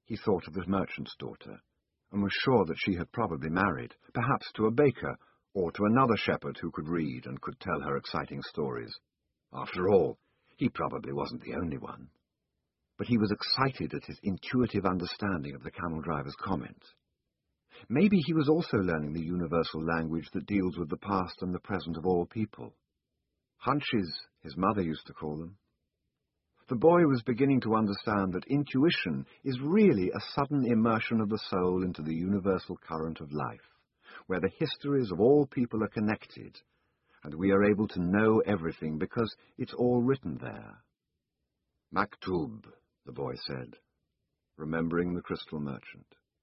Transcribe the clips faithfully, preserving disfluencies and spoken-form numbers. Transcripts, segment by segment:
He thought of the merchant's daughter, and was sure that she had probably married, perhaps to a baker, or to another shepherd who could read and could tell her exciting stories. After all, he probably wasn't the only one. But he was excited at his intuitive understanding of the camel-driver's comment. Maybe he was also learning the universal language that deals with the past and the present of all people. Hunches, his mother used to call them. The boy was beginning to understand that intuition is really a sudden immersion of the soul into the universal current of life, where the histories of all people are connected, and we are able to know everything because it's all written there. Maktub, the boy said, remembering the crystal merchant.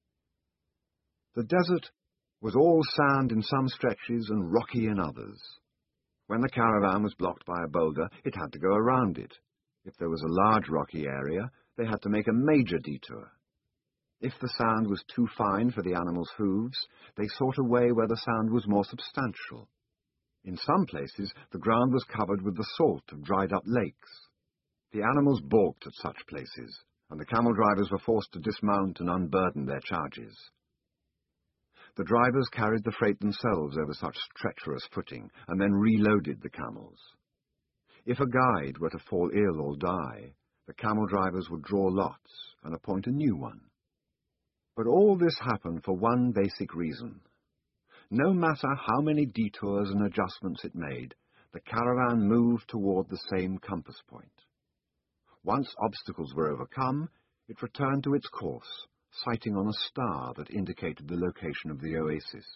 The desert was all sand in some stretches and rocky in others. When the caravan was blocked by a boulder, it had to go around it. If there was a large rocky area, they had to make a major detour. If the sand was too fine for the animals' hooves, they sought a way where the sand was more substantial. In some places, the ground was covered with the salt of dried-up lakes. The animals balked at such places, and the camel-drivers were forced to dismount and unburden their charges. The drivers carried the freight themselves over such treacherous footing, and then reloaded the camels. If a guide were to fall ill or die, the camel-drivers would draw lots and appoint a new one. But all this happened for one basic reason. No matter how many detours and adjustments it made, the caravan moved toward the same compass point. Once obstacles were overcome, it returned to its course, sighting on a star that indicated the location of the oasis.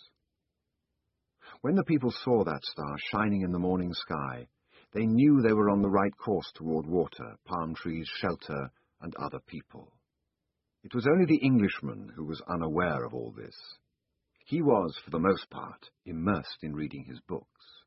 When the people saw that star shining in the morning sky, they knew they were on the right course toward water, palm trees, shelter, and other people. It was only the Englishman who was unaware of all this. He was, for the most part, immersed in reading his books.